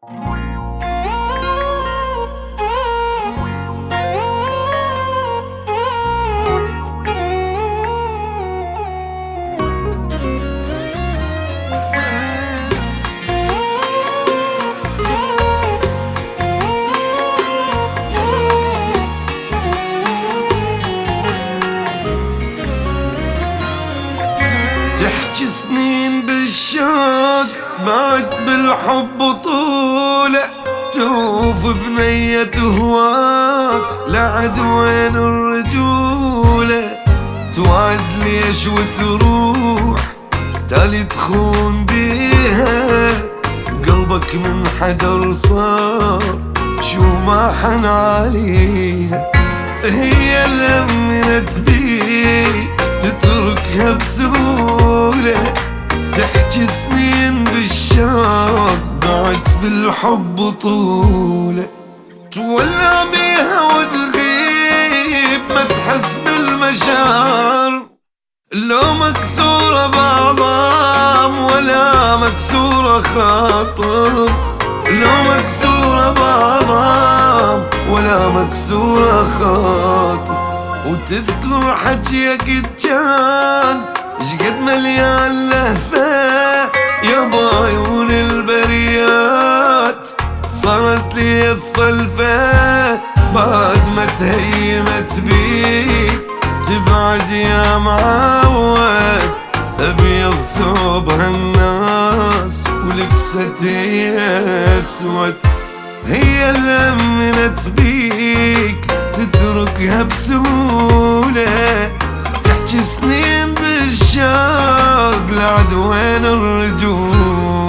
تحكي سنين بالشوق بعد بالحب بطولة، توف بنية هواك لعد وين الرجولة، توعد ليش وتروح تالي تخون بيها، قلبك من حجر صار شو ما حن عليها، هي اللي امنت بيك تتركها بسهولة، تحكي سنين بالشوق بعد بالحب بطولة، تولع بيها وتغيب ما تحس بالمشاعر، لو مكسورة بعظام ولا مكسورة خاطر، لو مكسورة بعظام ولا مكسورة خاطر، وتذكر حجيك كان شقد مليان لهفة يا بعيون البريات، صارت لي الصلفة بعد ما تهيمت بيك، تبعد يا معود ابيض ثوب هالناس ولبستي اسود، هي اللي امنت بيك تتركها بسهولة، تحكي سنين بالشوق لعد وين الرجول.